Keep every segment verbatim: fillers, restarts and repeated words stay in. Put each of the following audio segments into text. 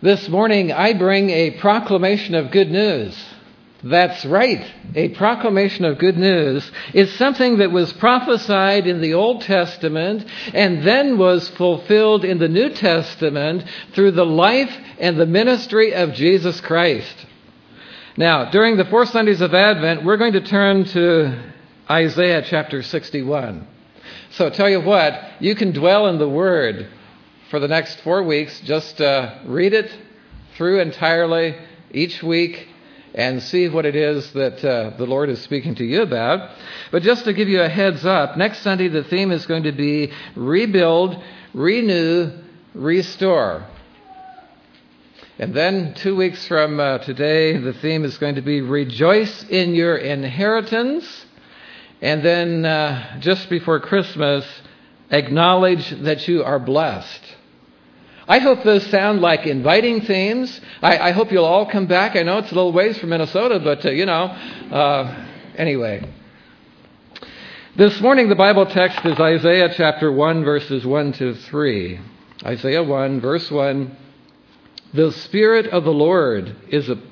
This morning, I bring a proclamation of good news. That's right. A proclamation of good news is something that was prophesied in the Old Testament and then was fulfilled in the New Testament through the life and the ministry of Jesus Christ. Now, during the four Sundays of Advent, we're going to turn to Isaiah chapter sixty-one. So tell you what, you can dwell in the Word for the next four weeks. Just uh, read it through entirely each week and see what it is that uh, the Lord is speaking to you about. But just to give you a heads up, next Sunday the theme is going to be rebuild, renew, restore. And then two weeks from uh, today, the theme is going to be rejoice in your inheritance. And then uh, just before Christmas, acknowledge that you are blessed. I hope those sound like inviting themes. I, I hope you'll all come back. I know it's a little ways from Minnesota, but, uh, you know, uh, anyway. This morning, the Bible text is Isaiah chapter one, verses one to three. Isaiah one, verse one. The Spirit of the Lord is a...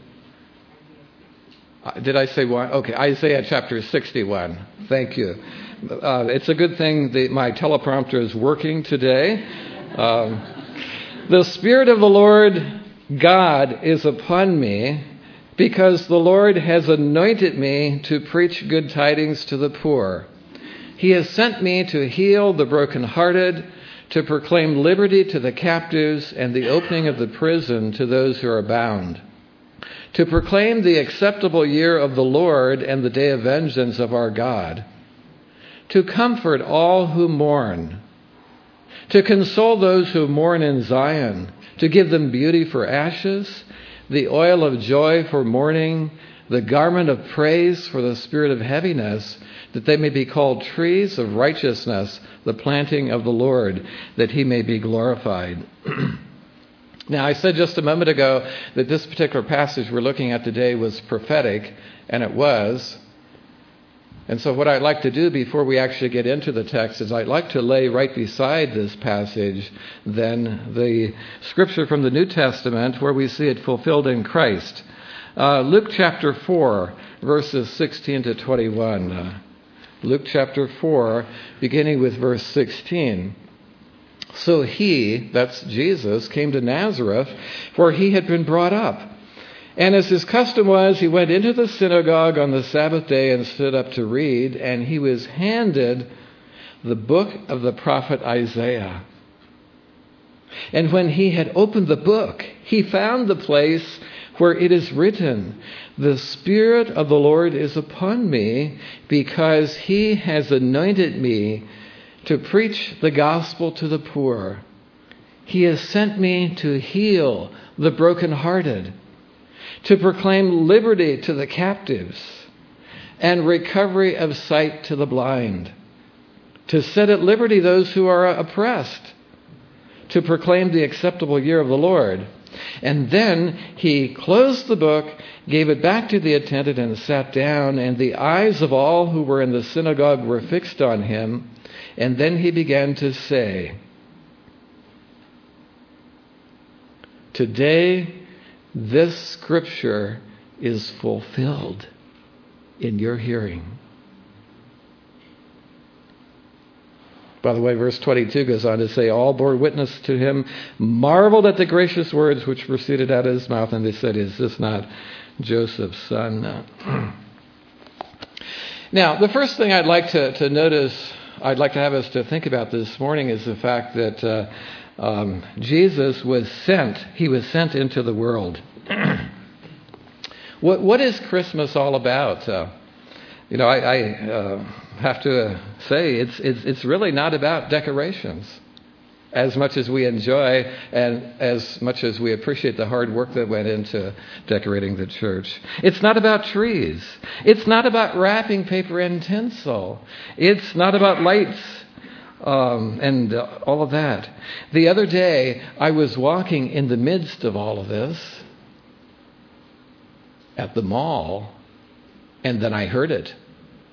Did I say one? Okay, Isaiah chapter sixty-one. Thank you. Uh, it's a good thing that my teleprompter is working today. Um, the Spirit of the Lord God is upon me, because the Lord has anointed me to preach good tidings to the poor. He has sent me to heal the brokenhearted, to proclaim liberty to the captives and the opening of the prison to those who are bound, to proclaim the acceptable year of the Lord and the day of vengeance of our God, to comfort all who mourn, to console those who mourn in Zion, to give them beauty for ashes, the oil of joy for mourning, the garment of praise for the spirit of heaviness, that they may be called trees of righteousness, the planting of the Lord, that he may be glorified. Now, I said just a moment ago that this particular passage we're looking at today was prophetic, and it was. And so what I'd like to do before we actually get into the text is I'd like to lay right beside this passage then the scripture from the New Testament where we see it fulfilled in Christ. Uh, Luke chapter four, verses sixteen to twenty-one. Uh, Luke chapter four, beginning with verse sixteen. So he, that's Jesus, came to Nazareth, where he had been brought up. And as his custom was, he went into the synagogue on the Sabbath day and stood up to read, and he was handed the book of the prophet Isaiah. And when he had opened the book, he found the place where it is written, "The Spirit of the Lord is upon me, because he has anointed me to preach the gospel to the poor. He has sent me to heal the brokenhearted, to proclaim liberty to the captives, and recovery of sight to the blind, to set at liberty those who are oppressed, to proclaim the acceptable year of the Lord." And then he closed the book, gave it back to the attendant, and sat down, and the eyes of all who were in the synagogue were fixed on him. And then he began to say, "Today this scripture is fulfilled in your hearing." By the way, verse twenty-two goes on to say, all bore witness to him, marveled at the gracious words which proceeded out of his mouth, and they said, "Is this not Joseph's son?" Now, the first thing I'd like to, to notice, I'd like to have us to think about this morning is the fact that uh, um, Jesus was sent. He was sent into the world. what What is Christmas all about? Uh, you know, I, I uh, have to uh, say it's, it's it's really not about decorations, as much as we enjoy and as much as we appreciate the hard work that went into decorating the church. It's not about trees. It's not about wrapping paper and tinsel. It's not about lights um, and uh, all of that. The other day, I was walking in the midst of all of this at the mall, and then I heard it.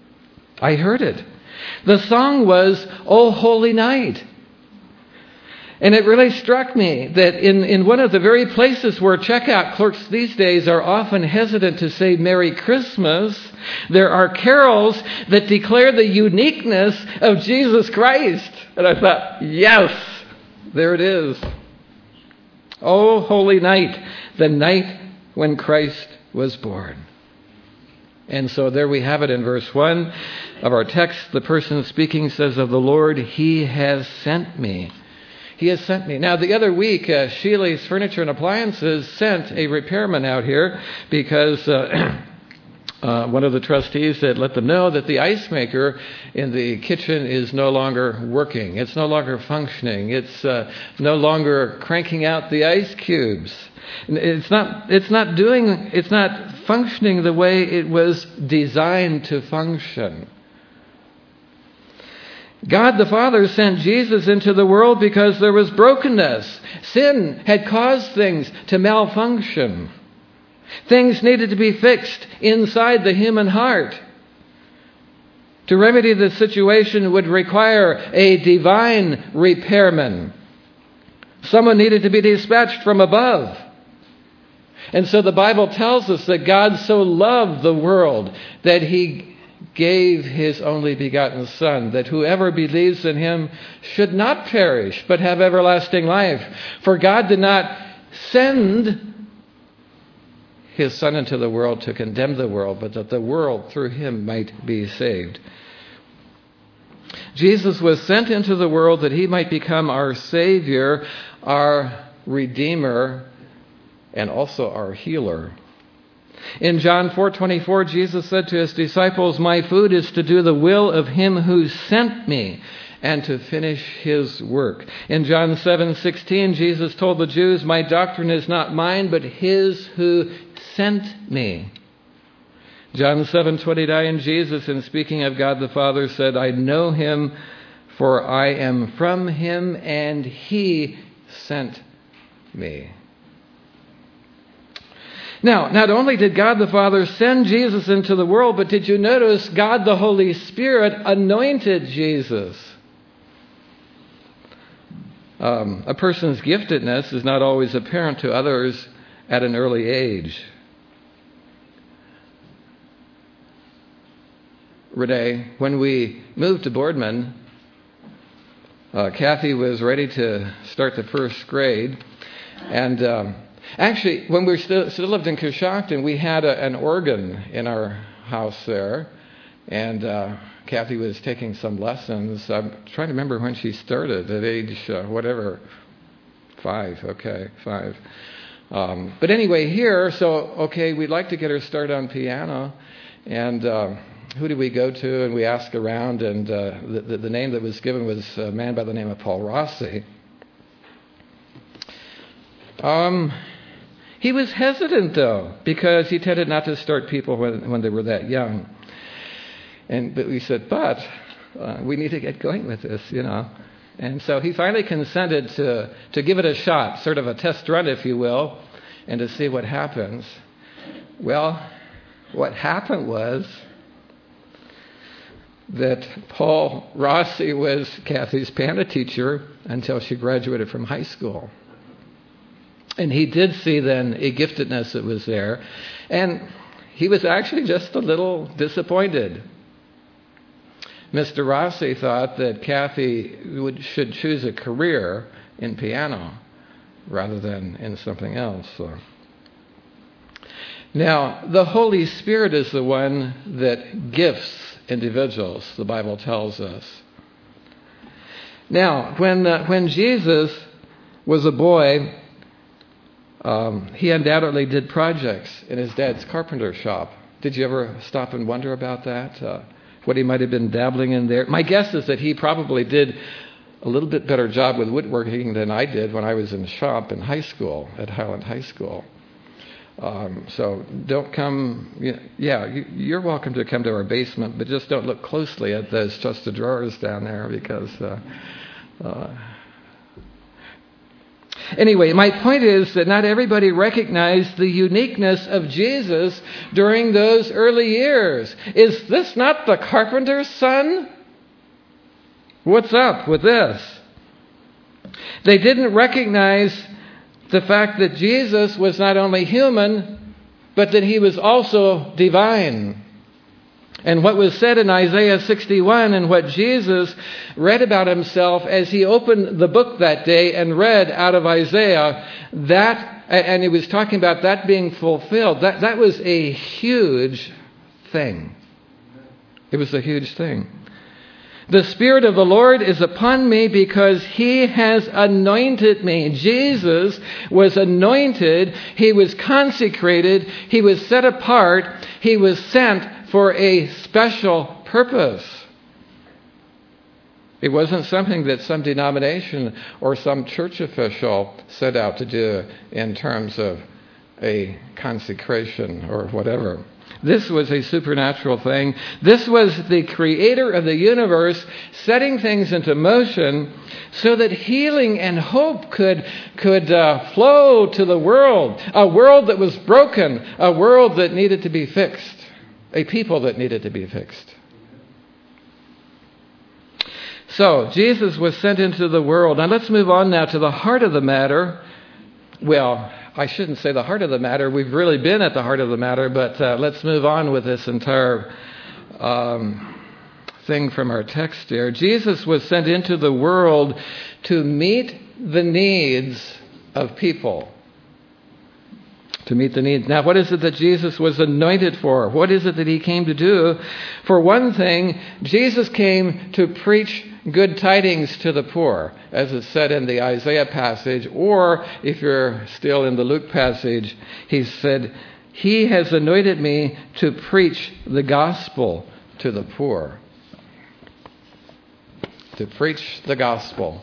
I heard it. The song was, "O Holy Night." And it really struck me that in, in one of the very places where checkout clerks these days are often hesitant to say Merry Christmas, there are carols that declare the uniqueness of Jesus Christ. And I thought, yes, there it is. Oh, holy night, the night when Christ was born. And so there we have it in verse one of our text. The person speaking says of the Lord, He has sent me. He has sent me. Now, the other week, uh, Shealy's Furniture and Appliances sent a repairman out here because uh, uh, one of the trustees had let them know that the ice maker in the kitchen is no longer working. It's no longer functioning. It's uh, no longer cranking out the ice cubes. It's not, it's not doing, it's not functioning the way it was designed to function. God the Father sent Jesus into the world because there was brokenness. Sin had caused things to malfunction. Things needed to be fixed inside the human heart. To remedy the situation would require a divine repairman. Someone needed to be dispatched from above. And so the Bible tells us that God so loved the world that He gave His only begotten Son, that whoever believes in Him should not perish, but have everlasting life. For God did not send His Son into the world to condemn the world, but that the world through Him might be saved. Jesus was sent into the world that He might become our Savior, our Redeemer, and also our healer. In John four twenty-four, Jesus said to His disciples, My food is to do the will of Him who sent me and to finish His work. In John seven sixteen, Jesus told the Jews, My doctrine is not mine, but His who sent me. John seven twenty-nine, Jesus, in speaking of God the Father, said, I know Him, for I am from Him, and He sent me. Now, not only did God the Father send Jesus into the world, but did you notice God the Holy Spirit anointed Jesus? Um, a person's giftedness is not always apparent to others at an early age. Renee, when we moved to Boardman, uh, Kathy was ready to start the first grade, and um, Actually, when we still, still lived in Coshocton, we had a, an organ in our house there, and uh, Kathy was taking some lessons. I'm trying to remember when she started, at age uh, whatever, five, okay, five. Um, but anyway, here, so, okay, we'd like to get her started on piano, and uh, who did we go to? And we asked around, and uh, the, the, the name that was given was a man by the name of Paul Rossi. Um... He was hesitant, though, because he tended not to start people when, when they were that young. And but we said, but uh, we need to get going with this, you know. And so he finally consented to, to give it a shot, sort of a test run, if you will, and to see what happens. Well, what happened was that Paul Rossi was Kathy's piano teacher until she graduated from high school. And he did see then a giftedness that was there. And he was actually just a little disappointed. Mister Rossi thought that Kathy would, should choose a career in piano rather than in something else. So. Now, the Holy Spirit is the one that gifts individuals, the Bible tells us. Now, when, uh, when Jesus was a boy, Um, he undoubtedly did projects in his dad's carpenter shop. Did you ever stop and wonder about that? Uh, what he might have been dabbling in there? My guess is that he probably did a little bit better job with woodworking than I did when I was in the shop in high school, at Highland High School. Um, so don't come, yeah, you're welcome to come to our basement, but just don't look closely at those chest of drawers down there because... Uh, uh, Anyway, my point is that not everybody recognized the uniqueness of Jesus during those early years. Is this not the carpenter's son? What's up with this? They didn't recognize the fact that Jesus was not only human, but that he was also divine. And what was said in Isaiah sixty-one and what Jesus read about himself as he opened the book that day and read out of Isaiah, that, and he was talking about that being fulfilled, that, that was a huge thing. It was a huge thing. The Spirit of the Lord is upon me because he has anointed me. Jesus was anointed. He was consecrated. He was set apart. He was sent for a special purpose. It wasn't something that some denomination or some church official set out to do in terms of a consecration or whatever. This was a supernatural thing. This was the creator of the universe setting things into motion so that healing and hope could, could uh, flow to the world. A world that was broken. A world that needed to be fixed. A people that needed to be fixed. So, Jesus was sent into the world. Now let's move on now to the heart of the matter. Well, I shouldn't say the heart of the matter. We've really been at the heart of the matter, but uh, let's move on with this entire um, thing from our text here. Jesus was sent into the world to meet the needs of people. To meet the needs. Now, what is it that Jesus was anointed for? What is it that he came to do? For one thing, Jesus came to preach good tidings to the poor, as is said in the Isaiah passage, or if you're still in the Luke passage, he said, he has anointed me to preach the gospel to the poor. To preach the gospel.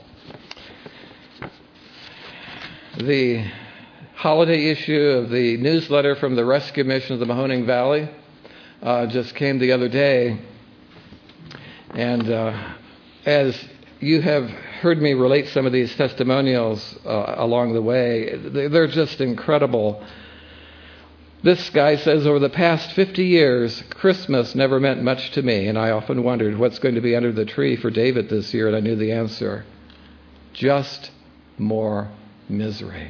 The holiday issue of the newsletter from the Rescue Mission of the Mahoning Valley uh, just came the other day. And uh, as you have heard me relate some of these testimonials uh, along the way, they're just incredible. This guy says, over the past fifty years, Christmas never meant much to me, and I often wondered what's going to be under the tree for David this year, and I knew the answer. Just more misery.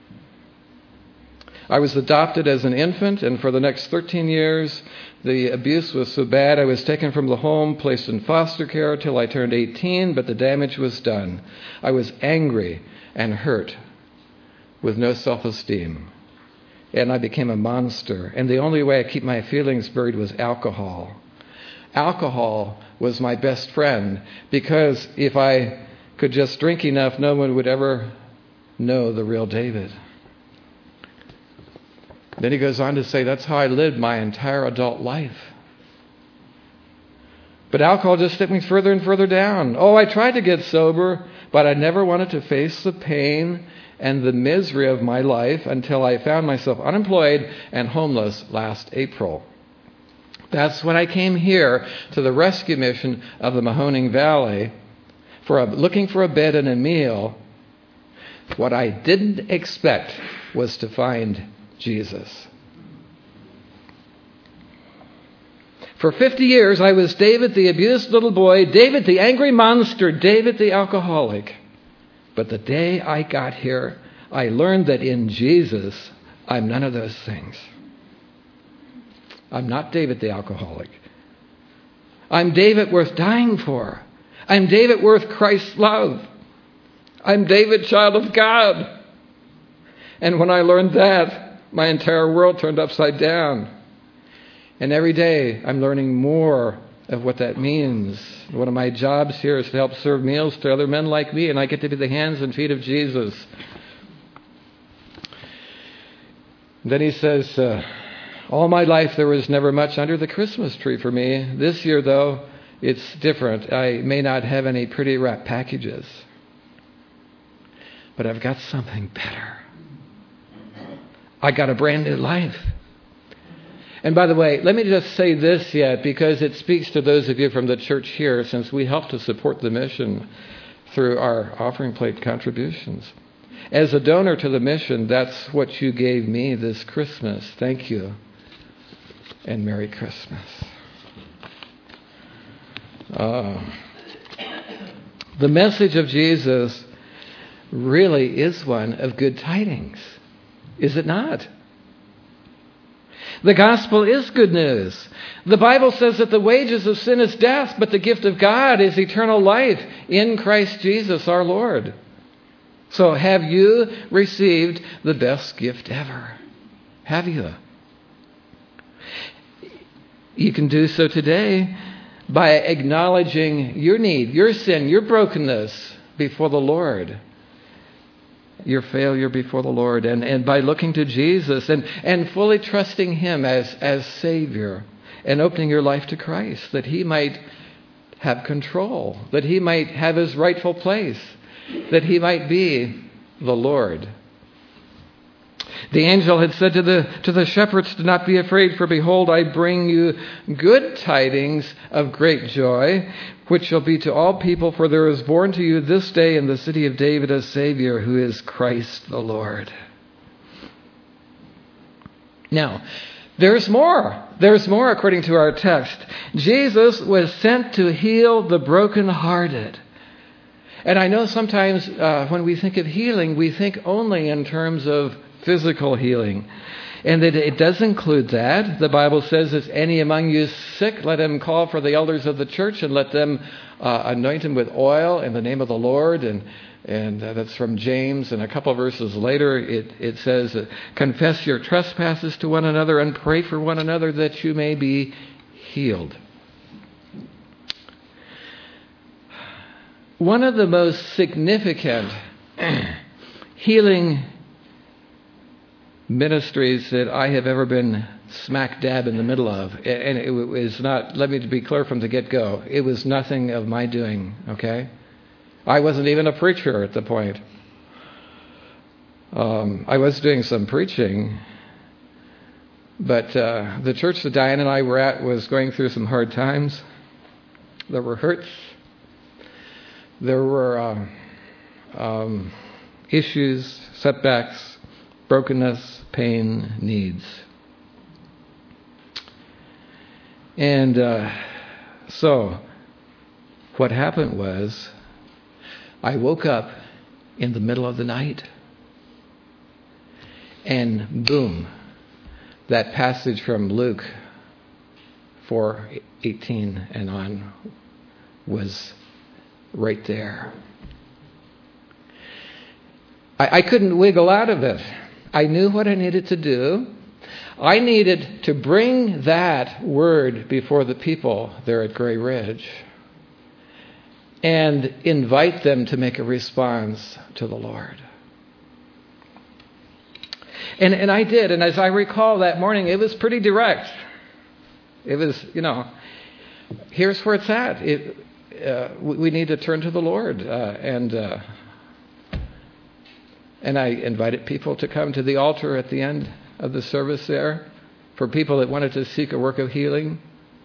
I was adopted as an infant, and for the next thirteen years, the abuse was so bad I was taken from the home, placed in foster care till I turned eighteen, but the damage was done. I was angry and hurt with no self-esteem, and I became a monster. And the only way I keep my feelings buried was alcohol. Alcohol was my best friend, because if I could just drink enough, no one would ever know the real David. Then he goes on to say, that's how I lived my entire adult life. But alcohol just took me further and further down. Oh, I tried to get sober, but I never wanted to face the pain and the misery of my life until I found myself unemployed and homeless last April. That's when I came here to the Rescue Mission of the Mahoning Valley for a, looking for a bed and a meal. What I didn't expect was to find Jesus. For fifty years, I was David, the abused little boy, David, the angry monster, David, the alcoholic. But the day I got here, I learned that in Jesus, I'm none of those things. I'm not David, the alcoholic. I'm David worth dying for. I'm David worth Christ's love. I'm David, child of God. And when I learned that, my entire world turned upside down. And every day I'm learning more of what that means. One of my jobs here is to help serve meals to other men like me, and I get to be the hands and feet of Jesus. Then he says, uh, all my life there was never much under the Christmas tree for me. This year, though, it's different. I may not have any pretty wrap packages, but I've got something better. I got a brand new life. And by the way, let me just say this yet, because it speaks to those of you from the church here, since we help to support the mission through our offering plate contributions. As a donor to the mission, that's what you gave me this Christmas. Thank you. And Merry Christmas. Uh, the message of Jesus really is one of good tidings, is it not? The gospel is good news. The Bible says that the wages of sin is death, but the gift of God is eternal life in Christ Jesus our Lord. So have you received the best gift ever? Have you? You can do so today by acknowledging your need, your sin, your brokenness before the Lord. Your failure before the Lord, and, and by looking to Jesus and, and fully trusting Him as, as Savior and opening your life to Christ, that He might have control, that He might have His rightful place, that He might be the Lord. The angel had said to the, to the shepherds, "Do not be afraid, for behold, I bring you good tidings of great joy, which shall be to all people, for there is born to you this day in the city of David a Savior, who is Christ the Lord." Now, there's more. There's more according to our text. Jesus was sent to heal the brokenhearted. And I know sometimes uh, when we think of healing, we think only in terms of physical healing. And that it does include that. The Bible says, "Is any among you sick? Let him call for the elders of the church and let them uh, anoint him with oil in the name of the Lord." And and uh, that's from James. And a couple of verses later, it, it says, uh, "Confess your trespasses to one another and pray for one another that you may be healed." One of the most significant healing ministries that I have ever been smack dab in the middle of, and it was not, let me be clear from the get-go, it was nothing of my doing, okay? I wasn't even a preacher at the point. Um, I was doing some preaching, but uh, the church that Diane and I were at was going through some hard times. There were hurts. There were um, um, issues, setbacks, brokenness, pain, needs. And uh, so what happened was I woke up in the middle of the night, and boom, that passage from Luke four eighteen and on was right there. I, I couldn't wiggle out of it. I knew what I needed to do. I needed to bring that word before the people there at Gray Ridge and invite them to make a response to the Lord. And and I did. And as I recall that morning, it was pretty direct. It was, you know, here's where it's at. It, uh, we, we need to turn to the Lord. Uh, and... Uh, And I invited people to come to the altar at the end of the service there for people that wanted to seek a work of healing.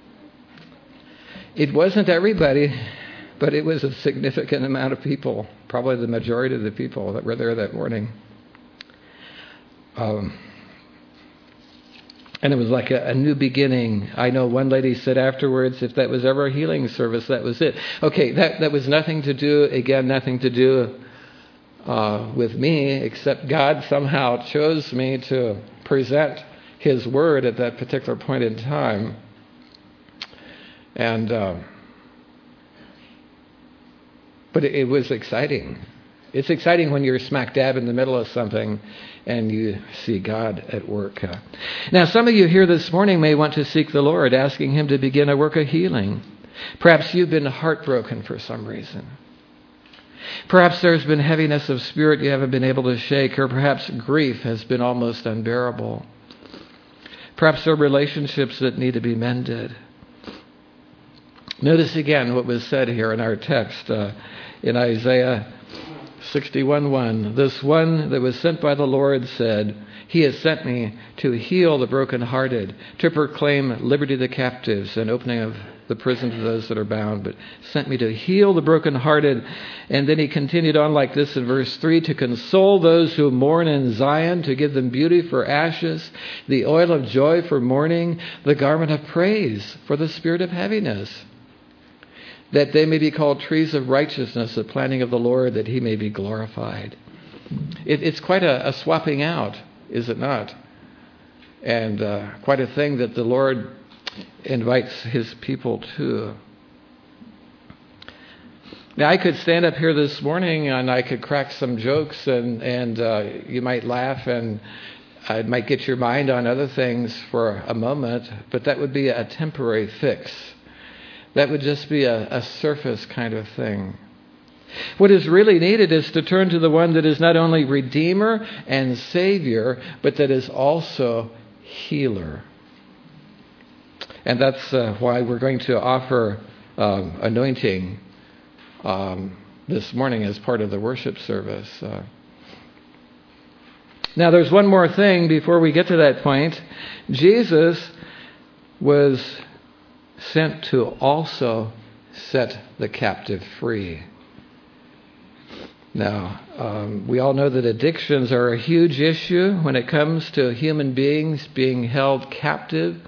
It wasn't everybody, but it was a significant amount of people, probably the majority of the people that were there that morning. Um, and it was like a, a new beginning. I know one lady said afterwards, if that was ever a healing service, that was it. Okay, that, that was nothing to do, again, nothing to do Uh, with me, except God somehow chose me to present His Word at that particular point in time. And, uh, but it, it was exciting. It's exciting when you're smack dab in the middle of something and you see God at work. Uh, now, some of you here this morning may want to seek the Lord, asking Him to begin a work of healing. Perhaps you've been heartbroken for some reason. Perhaps there's been heaviness of spirit you haven't been able to shake, or perhaps grief has been almost unbearable. Perhaps there are relationships that need to be mended. Notice again what was said here in our text uh, in Isaiah sixty-one one. "This one that was sent by the Lord said, He has sent me to heal the brokenhearted, to proclaim liberty to the captives and opening of the prison to those that are bound, but sent me to heal the brokenhearted." And then he continued on like this in verse three, "To console those who mourn in Zion, to give them beauty for ashes, the oil of joy for mourning, the garment of praise for the spirit of heaviness." that they may be called trees of righteousness, the planting of the Lord, that he may be glorified. It, it's quite a, a swapping out, is it not? And uh, quite a thing that the Lord invites his people to. Now, I could stand up here this morning and I could crack some jokes and, and uh, you might laugh and I might get your mind on other things for a moment, but that would be a temporary fix. That would just be a, a surface kind of thing. What is really needed is to turn to the one that is not only Redeemer and Savior, but that is also Healer. And that's uh, why we're going to offer um, anointing um, this morning as part of the worship service. Uh, now, there's one more thing before we get to that point. Jesus was sent to also set the captive free. Now, um, we all know that addictions are a huge issue when it comes to human beings being held captive.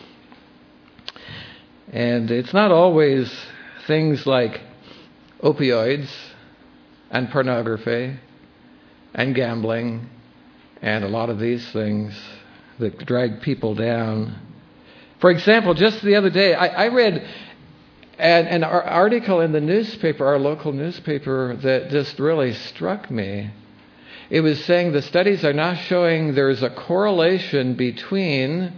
And it's not always things like opioids and pornography and gambling and a lot of these things that drag people down. For example, just the other day, I, I read an, an article in the newspaper, our local newspaper, that just really struck me. It was saying the studies are now showing there's a correlation between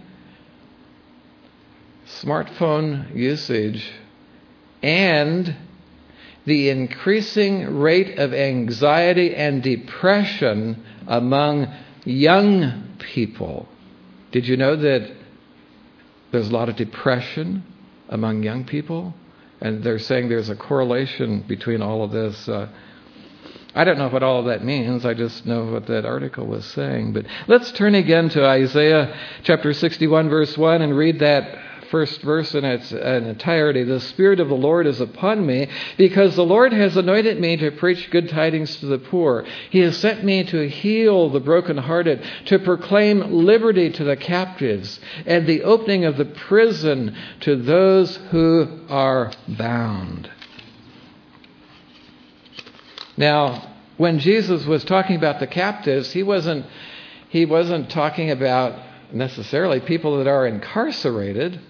smartphone usage and the increasing rate of anxiety and depression among young people. Did you know that there's a lot of depression among young people? And they're saying there's a correlation between all of this. Uh, I don't know what all of that means. I just know what that article was saying. But let's turn again to Isaiah chapter sixty-one, verse one, and read that first verse in its in entirety. The Spirit of the Lord is upon me, because the Lord has anointed me to preach good tidings to the poor. He has sent me to heal the brokenhearted, to proclaim liberty to the captives, and the opening of the prison to those who are bound. Now, when Jesus was talking about the captives, he wasn't he wasn't talking about necessarily people that are incarcerated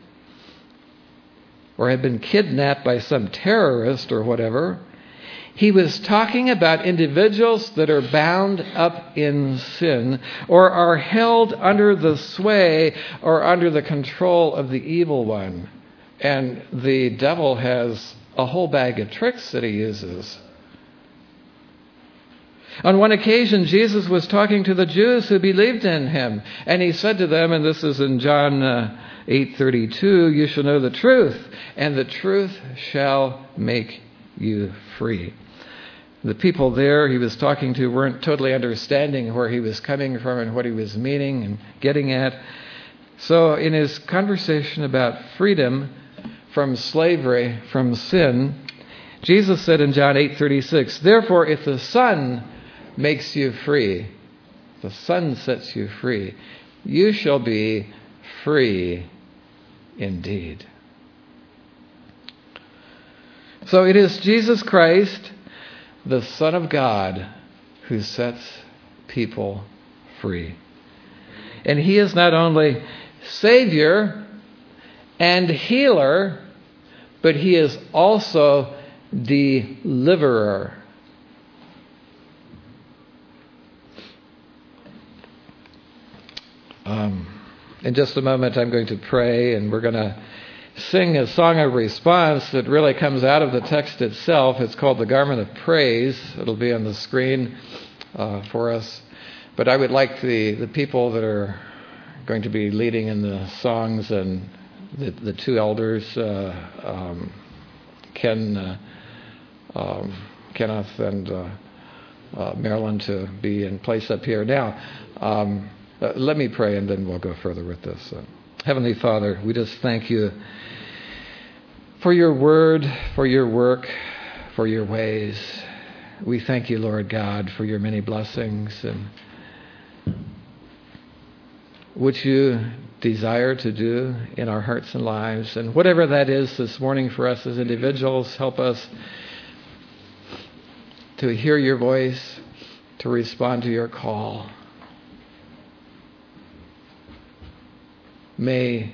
or have been kidnapped by some terrorist or whatever. He was talking about individuals that are bound up in sin or are held under the sway or under the control of the evil one. And the devil has a whole bag of tricks that he uses. On one occasion, Jesus was talking to the Jews who believed in him, and he said to them, and this is in John uh, eight thirty-two, "You shall know the truth, and the truth shall make you free." The people there he was talking to weren't totally understanding where he was coming from and what he was meaning and getting at. So in his conversation about freedom from slavery, from sin, Jesus said in John eight thirty-six, "Therefore, if the Son makes you free, the Son sets you free, you shall be free indeed." So it is Jesus Christ, the Son of God, who sets people free. And he is not only Savior and Healer, but he is also Deliverer. Um, in just a moment, I'm going to pray, and we're going to sing a song of response that really comes out of the text itself. It's called The Garment of Praise. It'll be on the screen uh, for us. But I would like the, the people that are going to be leading in the songs and the, the two elders, uh, um, Ken, uh, um, Kenneth and uh, uh, Marilyn, to be in place up here. Now, um, Uh, let me pray, and then we'll go further with this. Uh, Heavenly Father, we just thank you for your word, for your work, for your ways. We thank you, Lord God, for your many blessings. And which you desire to do in our hearts and lives. And whatever that is this morning for us as individuals, help us to hear your voice, to respond to your call. May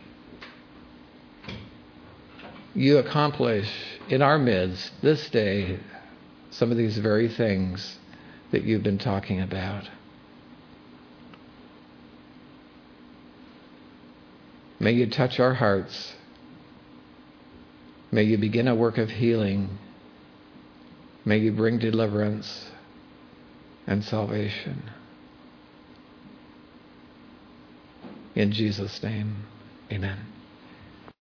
you accomplish in our midst this day some of these very things that you've been talking about. May you touch our hearts. May you begin a work of healing. May you bring deliverance and salvation. In Jesus' name, amen.